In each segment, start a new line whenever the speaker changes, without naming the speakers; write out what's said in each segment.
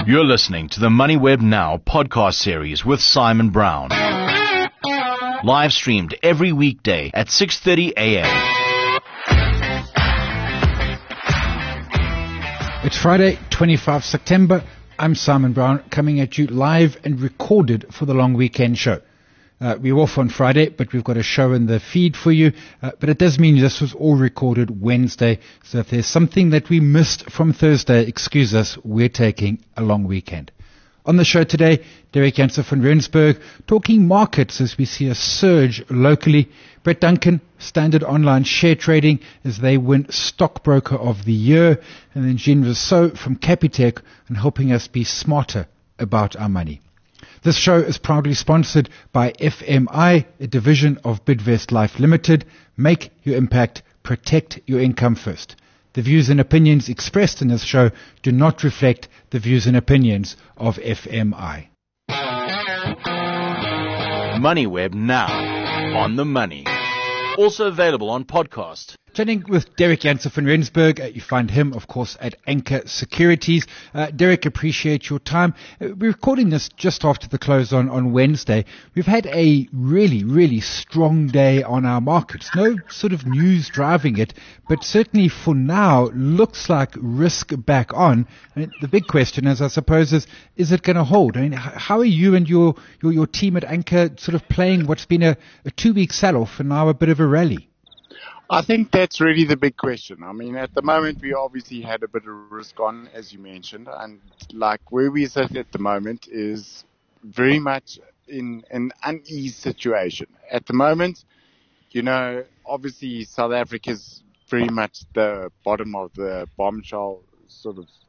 You're listening to the MoneyWeb Now podcast series with Simon Brown. Live streamed every weekday at 6:30 a.m.
It's Friday, 25 September. I'm Simon Brown, coming at you live and recorded for the long weekend show. We're off on Friday, but we've got a show in the feed for you. But it does mean this was all recorded Wednesday. So if there's something that we missed from Thursday, excuse us, we're taking a long weekend. On the show today, Derek Jansen van Rensburg talking markets as we see a surge locally. Brett Duncan, Standard Online Share Trading, as they win Stockbroker of the Year. And then Jean Rousseau from Capitec and helping us be smarter about our money. This show is proudly sponsored by FMI, a division of Bidvest Life Limited. Make your impact, protect your income first. The views and opinions expressed in this show do not reflect the views and opinions of FMI.
MoneyWeb Now, on the money. Also available on podcast.
Chatting with Derek Jansen van Rensburg. You find him, of course, at Anchor Securities. Derek, appreciate your time. We're recording this just after the close on Wednesday. We've had a really, really strong day on our markets. No sort of news driving it, but certainly for now, looks like risk back on. I mean, the big question is, I suppose, is it going to hold? I mean, how are you and your team at Anchor sort of playing what's been a 2-week sell-off and now a bit of a rally?
I think that's really the big question. I mean, at the moment, we obviously had a bit of risk on, as you mentioned, and like where we sit at the moment is very much in an uneasy situation. At the moment, you know, obviously South Africa's very much the bottom of the bombshell sort of,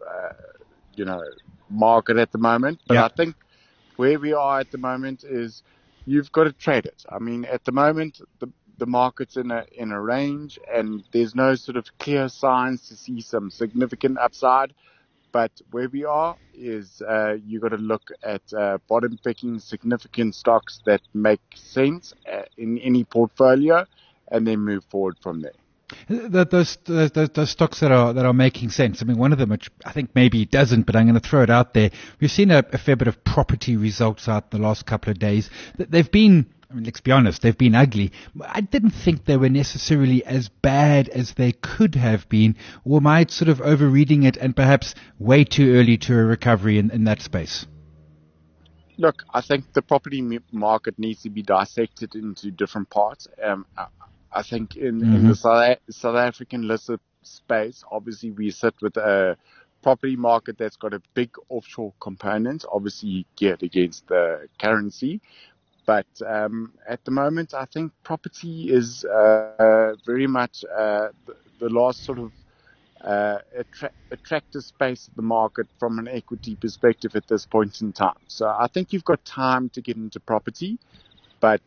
market at the moment. But I think where we are at the moment is you've got to trade it. I mean, at the moment, the market's in a range, and there's no sort of clear signs to see some significant upside. But where we are is you got to look at bottom picking significant stocks that make sense in any portfolio, and then move forward from there.
Those stocks that are making sense. I mean, one of them, which I think maybe it doesn't, but I'm going to throw it out there. We've seen a fair bit of property results out the last couple of days. They've been, I mean, let's be honest, they've been ugly. I didn't think they were necessarily as bad as they could have been, or am I sort of overreading it and perhaps way too early to a recovery in that space?
Look, I think the property market needs to be dissected into different parts. I think in the South African listed space, obviously we sit with a property market that's got a big offshore component, obviously geared against the currency. But at the moment, I think property is very much the last sort of attractive space of the market from an equity perspective at this point in time. So I think you've got time to get into property. But,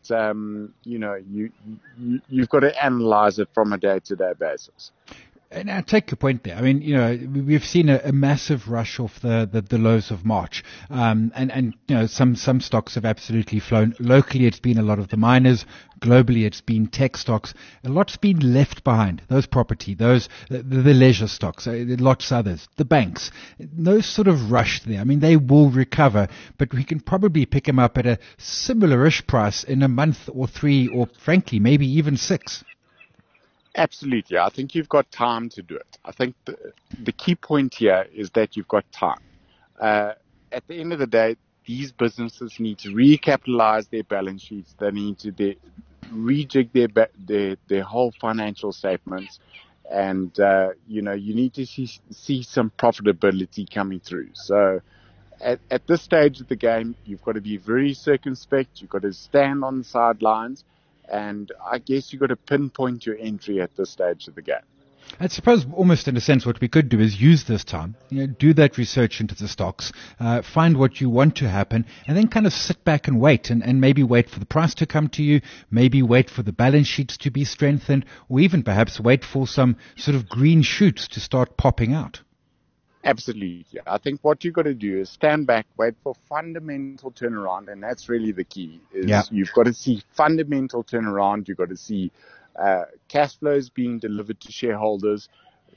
you've got to analyze it from a day-to-day basis.
And I take your point there. I mean, you know, we've seen a massive rush off the lows of March. And you know, some stocks have absolutely flown. Locally, it's been a lot of the miners. Globally, it's been tech stocks. A lot's been left behind. Those property, the leisure stocks, lots others, the banks. No sort of rush there. I mean, they will recover, but we can probably pick them up at a similar-ish price in a month or 3, or frankly, maybe even 6.
Absolutely. I think you've got time to do it. I think the key point here is that you've got time. At the end of the day, these businesses need to recapitalize their balance sheets. They need to rejig their whole financial statements. And, you need to see some profitability coming through. So at this stage of the game, you've got to be very circumspect. You've got to stand on the sidelines. And I guess you've got to pinpoint your entry at this stage of the game.
I suppose almost in a sense what we could do is use this time, do that research into the stocks, find what you want to happen, and then kind of sit back and wait, and maybe wait for the price to come to you, maybe wait for the balance sheets to be strengthened, or even perhaps wait for some sort of green shoots to start popping out.
Absolutely. I think what you've got to do is stand back, wait for fundamental turnaround, and that's really the key. You've got to see fundamental turnaround. You've got to see cash flows being delivered to shareholders.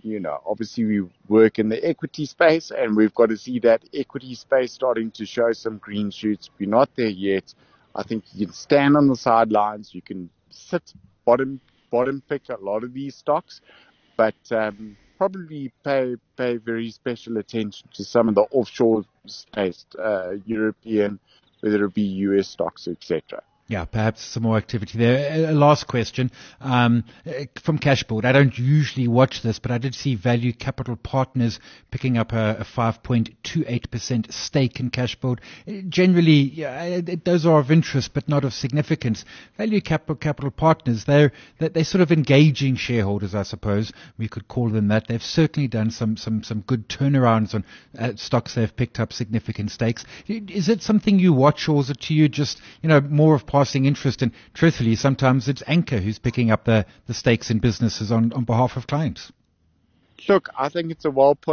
obviously we work in the equity space, and we've got to see that equity space starting to show some green shoots. We're not there yet. I think you can stand on the sidelines. You can sit bottom pick a lot of these stocks, but probably pay very special attention to some of the offshore space, European, whether it be US stocks, etc.
Yeah, perhaps some more activity there. Last question from Cashboard. I don't usually watch this, but I did see Value Capital Partners picking up a 5.28% stake in Cashboard. Generally, those are of interest, but not of significance. Value Capital Partners, they're sort of engaging shareholders, I suppose. We could call them that. They've certainly done some good turnarounds on stocks they've picked up significant stakes. Is it something you watch, or is it to you just, more of passing interest? And truthfully, sometimes it's Anchor who's picking up the stakes in businesses on behalf of clients.
Look, I think it's a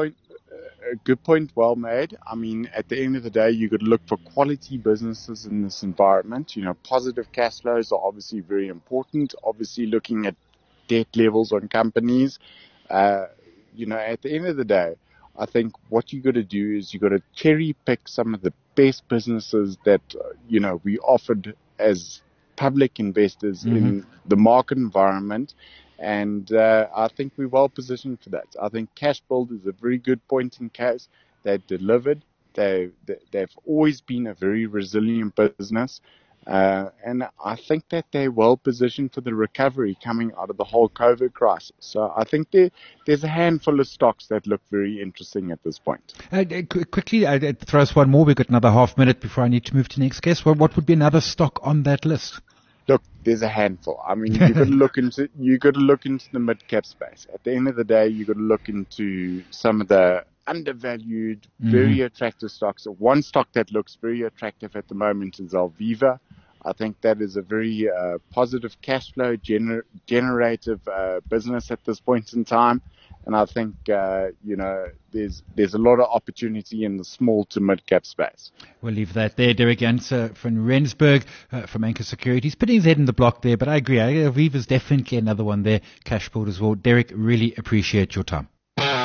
good point, well made. I mean, at the end of the day, you could look for quality businesses in this environment. Positive cash flows are obviously very important. Obviously, looking at debt levels on companies. At the end of the day, I think what you got to do is you got to cherry pick some of the best businesses that, we offered as public investors in the market environment. And I think we're well positioned for that. I think Cashbuild is a very good point in case. They've delivered. They've always been a very resilient business. And I think that they're well positioned for the recovery coming out of the whole COVID crisis. So I think there's a handful of stocks that look very interesting at this point.
Quickly, I'd throw us one more. We've got another half minute before I need to move to the next guest. What would be another stock on that list?
Look, there's a handful. I mean, you got to look into the mid cap space. At the end of the day, you got to look into some of the undervalued, very attractive stocks. One stock that looks very attractive at the moment is Alviva. I think that is a very positive cash flow generative business at this point in time. And I think, there's a lot of opportunity in the small to mid-cap space.
We'll leave that there. Derek Janse from Rensburg from Anchor Securities. Putting his head in the block there, but I agree. Aviva's definitely another one there. Cashboard as well. Derek, really appreciate your time.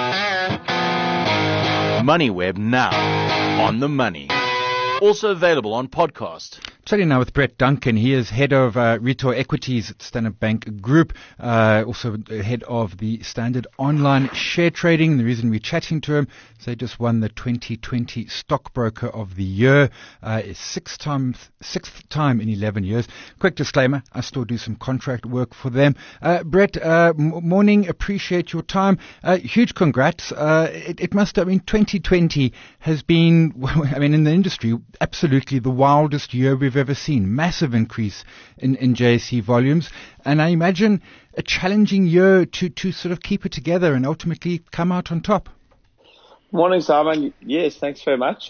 MoneyWeb now on the money. Also available on podcast.
Chatting now with Brett Duncan. He is head of retail equities at Standard Bank Group, also head of the Standard Online Share Trading. The reason we're chatting to him is they just won the 2020 Stockbroker of the Year, sixth time in 11 years. Quick disclaimer, I still do some contract work for them. Brett, morning, appreciate your time. Huge congrats. It must have been 2020 has been, in the industry, absolutely the wildest year we've ever seen. Massive increase in JSE volumes, and I imagine a challenging year to sort of keep it together and ultimately come out on top.
Morning, Simon. Yes, thanks very much.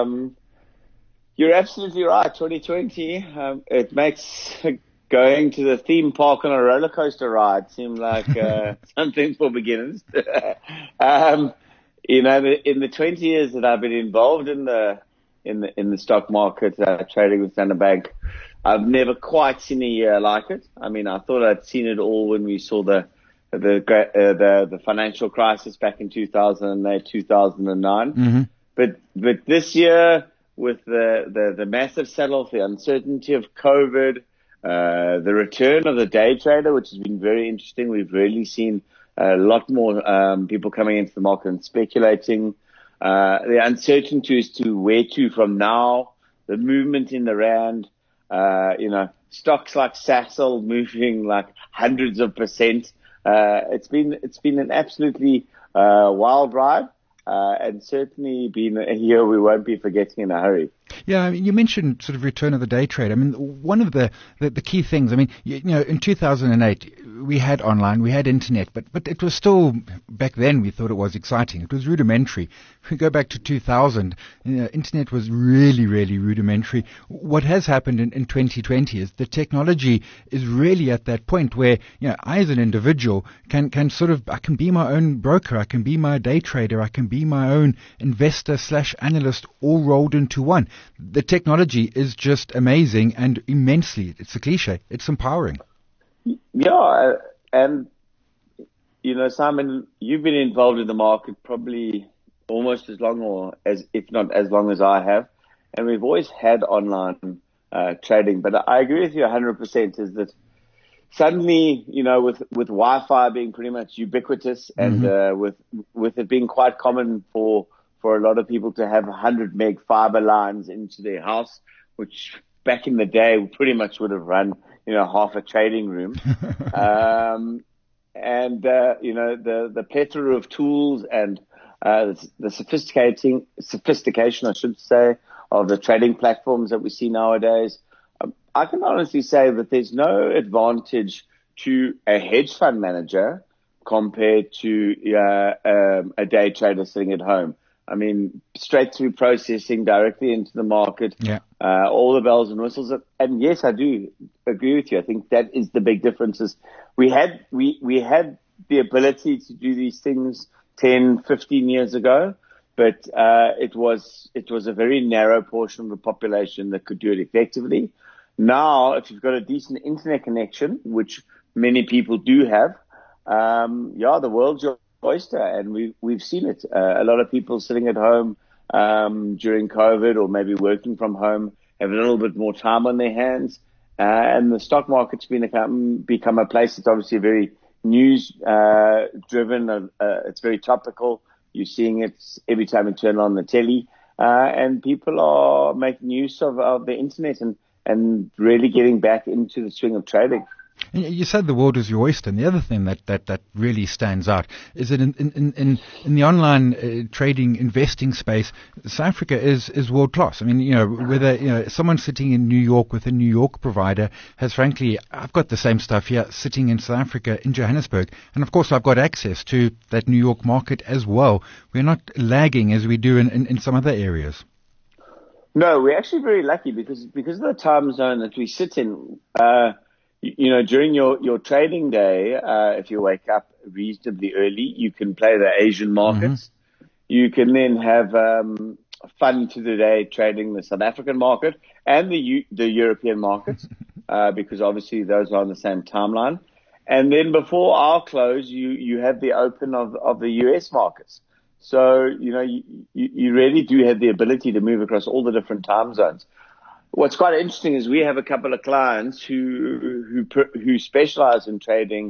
You're absolutely right. 2020, it makes going to the theme park on a roller coaster ride seem like something for beginners. In the 20 years that I've been involved in the stock market, trading with Standard Bank, I've never quite seen a year like it. I mean, I thought I'd seen it all when we saw the financial crisis back in 2008, 2009. But this year, with the massive sell-off, the uncertainty of COVID, the return of the day trader, which has been very interesting. We've really seen a lot more people coming into the market and speculating. The uncertainty as to where to from now, the movement in the rand, stocks like Sasol moving like hundreds of %. It's been an absolutely wild ride, and certainly been a year we won't be forgetting in a hurry.
Yeah, I mean, you mentioned sort of return of the day trade. I mean, one of the key things, I mean, in 2008, we had online, we had internet, but it was still, back then we thought it was exciting. It was rudimentary. If we go back to 2000, internet was really, really rudimentary. What has happened in 2020 is the technology is really at that point where, I as an individual can sort of, I can be my own broker, I can be my day trader, I can be my own investor/analyst, all rolled into one. The technology is just amazing and immensely, it's a cliche, it's empowering.
Yeah, and, Simon, you've been involved in the market probably almost as long if not as long as I have. And we've always had online trading. But I agree with you 100% is that suddenly, with Wi-Fi being pretty much ubiquitous and with it being quite common for a lot of people to have 100 meg fiber lines into their house, which back in the day pretty much would have run, half a trading room. The plethora of tools and the sophistication, I should say, of the trading platforms that we see nowadays. I can honestly say that there's no advantage to a hedge fund manager compared to a day trader sitting at home. I mean, straight through processing directly into the market, all the bells and whistles. And yes, I do agree with you. I think that is the big difference. Is we had the ability to do these things 10, 15 years ago, but it was a very narrow portion of the population that could do it effectively. Now, if you've got a decent internet connection, which many people do have, the world's your oyster, and we've seen it. A lot of people sitting at home during COVID or maybe working from home have a little bit more time on their hands, and the stock market's become a place that's obviously very news driven. It's very topical. You're seeing it every time you turn on the telly, and people are making use of the internet and really getting back into the swing of trading.
You said the world is your oyster, and the other thing that really stands out is that in the online trading investing space, South Africa is world class. I mean, whether someone sitting in New York with a New York provider has, frankly, I've got the same stuff here sitting in South Africa in Johannesburg, and of course I've got access to that New York market as well. We're not lagging as we do in some other areas.
No, we're actually very lucky because of the time zone that we sit in. During your trading day, if you wake up reasonably early, you can play the Asian markets. You can then have fun to the day trading the South African market and the European markets, because obviously those are on the same timeline. And then before our close, you have the open of the US markets. So, you really do have the ability to move across all the different time zones. What's quite interesting is we have a couple of clients who specialize in trading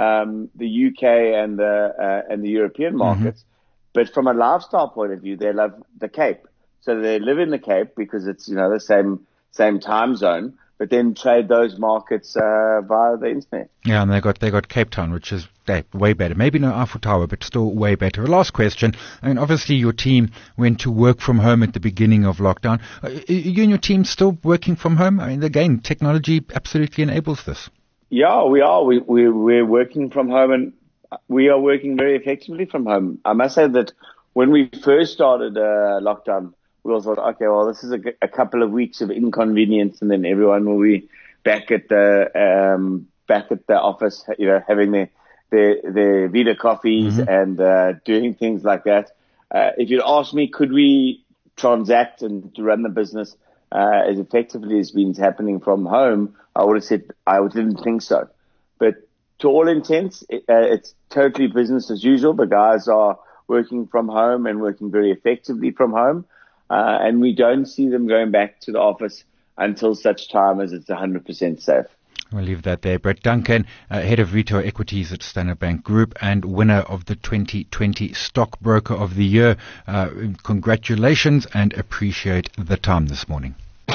the UK and the European markets, but from a lifestyle point of view, they love the Cape. So they live in the Cape because it's the same time zone, but then trade those markets via the internet.
Yeah, and they got Cape Town, which is way better. Maybe no Eiffel Tower, but still way better. A last question. I mean, obviously your team went to work from home at the beginning of lockdown. Are you and your team still working from home? I mean, again, technology absolutely enables this.
Yeah, we are. We're working from home, and we are working very effectively from home. I must say that when we first started lockdown, we all thought, okay, well, this is a couple of weeks of inconvenience, and then everyone will be back at the office, having their Vita coffees and doing things like that. If you'd asked me, could we transact and to run the business as effectively as been happening from home, I would have said I didn't think so. But to all intents, it's totally business as usual. The guys are working from home and working very effectively from home. And we don't see them going back to the office until such time as it's 100% safe.
We'll leave that there. Brett Duncan, Head of Retail Equities at Standard Bank Group and winner of the 2020 Stockbroker of the Year. Congratulations and appreciate the time this morning.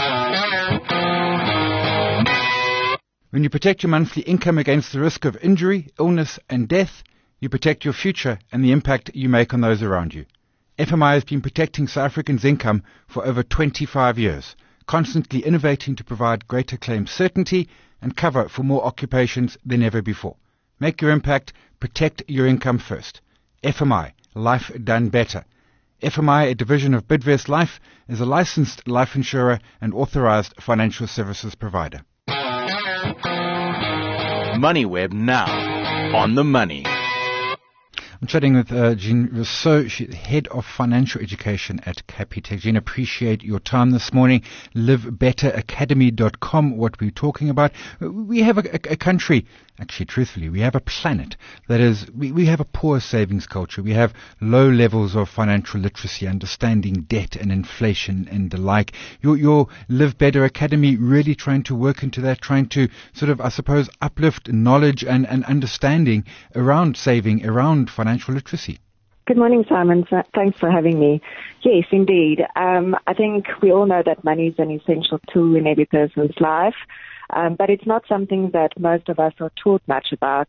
When you protect your monthly income against the risk of injury, illness and death, you protect your future and the impact you make on those around you. FMI has been protecting South Africans' income for over 25 years, constantly innovating to provide greater claim certainty and cover for more occupations than ever before. Make your impact, protect your income first. FMI, life done better. FMI, a division of Bidvest Life, is a licensed life insurer and authorized financial services provider.
MoneyWeb now, on the money.
I'm chatting with Jean Rousseau, she's Head of Financial Education at Capitec. Jean, appreciate your time this morning. LiveBetterAcademy.com, what we're talking about. We have a country, actually, truthfully, we have a planet that is, we have a poor savings culture. We have low levels of financial literacy, understanding debt and inflation and the like. Your Live Better Academy really trying to work into that, trying to sort of, I suppose, uplift knowledge and understanding around saving, around financial literacy.
Good morning, Simon. Thanks for having me. Yes, indeed. I think we all know that money is an essential tool in every person's life, but it's not something that most of us are taught much about.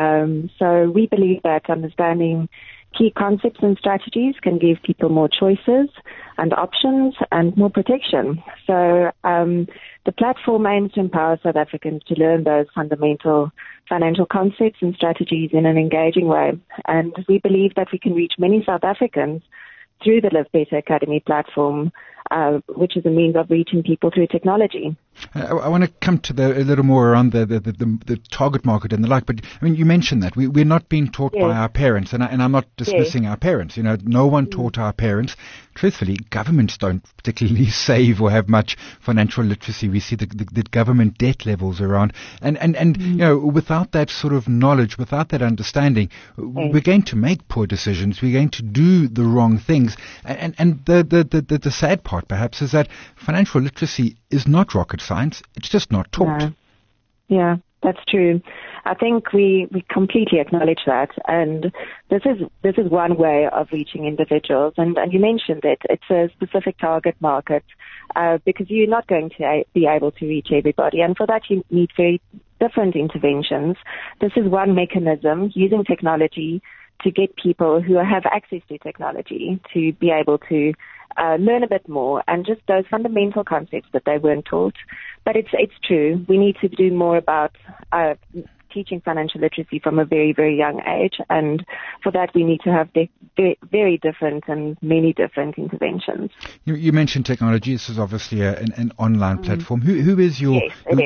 So we believe that understanding key concepts and strategies can give people more choices and options and more protection. So the platform aims to empower South Africans to learn those fundamental financial concepts and strategies in an engaging way. And we believe that we can reach many South Africans through the Live Better Academy platform, which is a means of reaching people through technology.
I want to come to a little more around the target market and the like, but I mean, you mentioned that we're not being taught by our parents, and I'm not dismissing our parents. You know, no one taught our parents. Truthfully, governments don't particularly save or have much financial literacy. We see the government debt levels around, and you know, without that sort of knowledge, without that understanding, we're going to make poor decisions. We're going to do the wrong things, and the sad part perhaps is that financial literacy is not rocket science. It's just not taught.
No. Yeah, that's true. I think we completely acknowledge that, and this is one way of reaching individuals. And you mentioned it. It's a specific target market because you're not going to be able to reach everybody, and for that you need very different interventions. This is one mechanism, using technology to get people who have access to technology to be able to learn a bit more and just those fundamental concepts that they weren't taught. But it's true. We need to do more about teaching financial literacy from a very, very young age. And for that, we need to have very different and many different interventions.
You mentioned technology. This is obviously an online platform. Who is your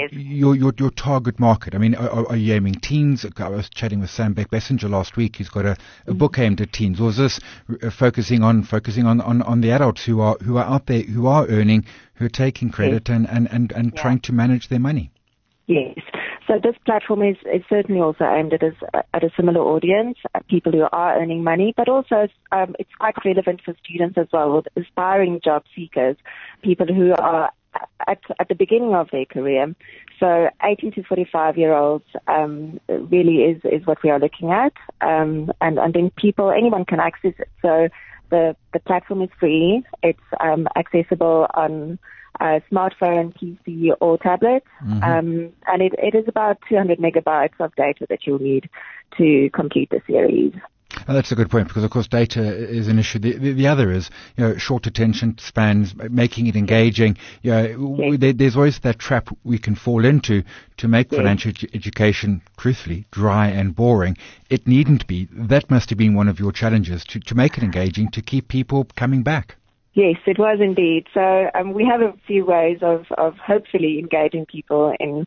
target market? I mean, are you aiming teens? I was chatting with Sam Beck-Bessinger last week. He's got a book aimed at teens. Or is this focusing on the adults who are out there, who are earning, who are taking credit and trying to manage their money?
Yes. So this platform is certainly also aimed at a similar audience, people who are earning money, but also it's quite relevant for students as well, with aspiring job seekers, people who are at the beginning of their career. So 18 to 45-year-olds really is what we are looking at, and then anyone can access it. So the platform is free. It's accessible on smartphone, PC, or tablet, and it is about 200 megabytes of data that you'll need to complete the series.
Oh, that's a good point, because of course data is an issue. The other is, short attention spans, making it engaging. There's always that trap we can fall into to make financial education, truthfully, dry and boring. It needn't be. That must have been one of your challenges, to make it engaging, to keep people coming back.
Yes, it was indeed. So we have a few ways of hopefully engaging people in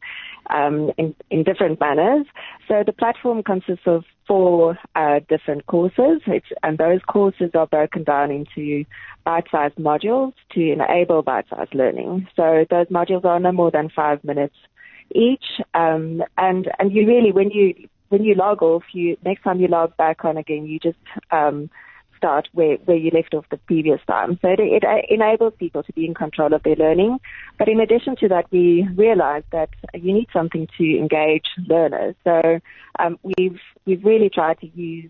different manners. So the platform consists of 4 different courses, and those courses are broken down into bite-sized modules to enable bite-sized learning. So those modules are no more than 5 minutes each, and you really, when you log off, next time you log back on again, you just start where you left off the previous time. So it enables people to be in control of their learning. But in addition to that, we realized that you need something to engage learners. So we've really tried to use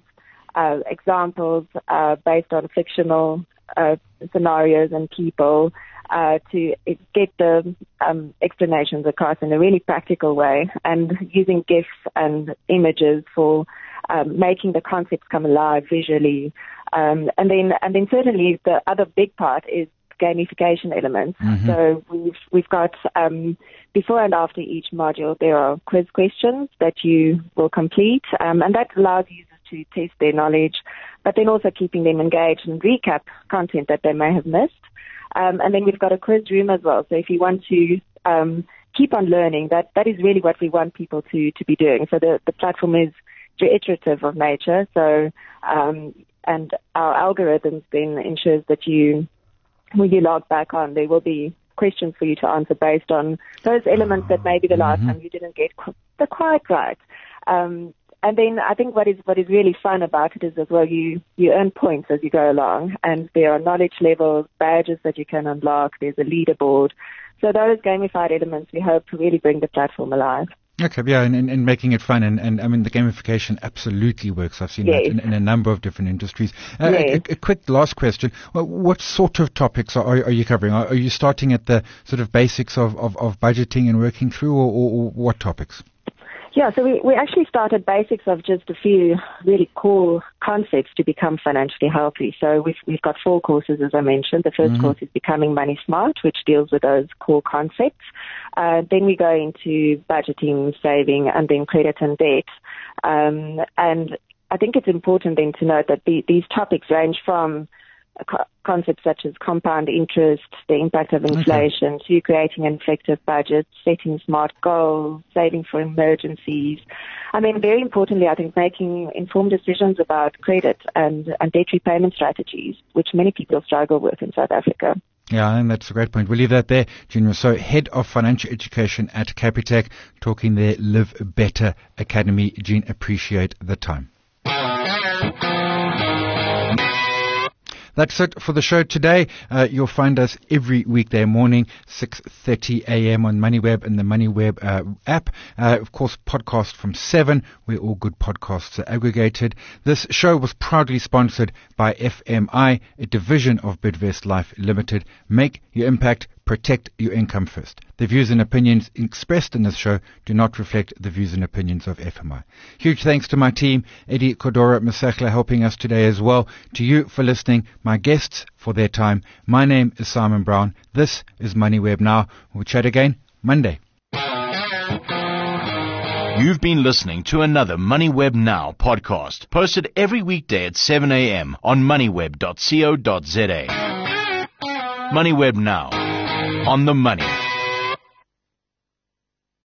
examples based on fictional scenarios and people to get the explanations across in a really practical way, and using GIFs and images for making the concepts come alive visually. And then certainly the other big part is gamification elements. So we've got before and after each module there are quiz questions that you will complete, and that allows users to test their knowledge, but then also keeping them engaged and recap content that they may have missed. And then we've got a quiz room as well. So if you want to keep on learning, that is really what we want people to be doing. So the platform is iterative of nature. So, and our algorithms then ensures that when you log back on, there will be questions for you to answer based on those elements that maybe the last time you didn't get quite right. And then I think what is really fun about it is as well, you earn points as you go along, and there are knowledge levels, badges that you can unlock, there's a leaderboard. So those gamified elements we hope to really bring the platform alive.
Okay, yeah, and making it fun, and I mean the gamification absolutely works. I've seen that in a number of different industries. A quick last question: what sort of topics are you covering? Are you starting at the sort of basics of budgeting and working through, or what topics?
Yeah, so we actually started basics of just a few really core concepts to become financially healthy. So we've got 4 courses, as I mentioned. The first course is Becoming Money Smart, which deals with those core concepts. Then we go into budgeting, saving, and then credit and debt. And I think it's important then to note that these topics range from concepts such as compound interest, the impact of inflation, to creating an effective budget, setting smart goals, saving for emergencies. I mean, very importantly, I think making informed decisions about credit and debt repayment strategies, which many people struggle with in South Africa.
Yeah, and that's a great point. We'll leave that there, Jean Rousseau, Head of Financial Education at Capitec, talking their Live Better Academy. Jean, appreciate the time. That's it for the show today. You'll find us every weekday morning, 6:30 a.m. on MoneyWeb and the MoneyWeb app. Of course, podcast from 7, where all good podcasts are aggregated. This show was proudly sponsored by FMI, a division of Bidvest Life Limited. Make your impact. Protect your income first. The views and opinions expressed in this show do not reflect the views and opinions of FMI. Huge thanks to my team, Eddie Kodora Masechla, helping us today as well. To you for listening, my guests for their time. My name is Simon Brown. This is MoneyWeb Now. We'll chat again Monday.
You've been listening to another MoneyWeb Now podcast, posted every weekday at 7 a.m. on moneyweb.co.za. MoneyWeb Now. On the money.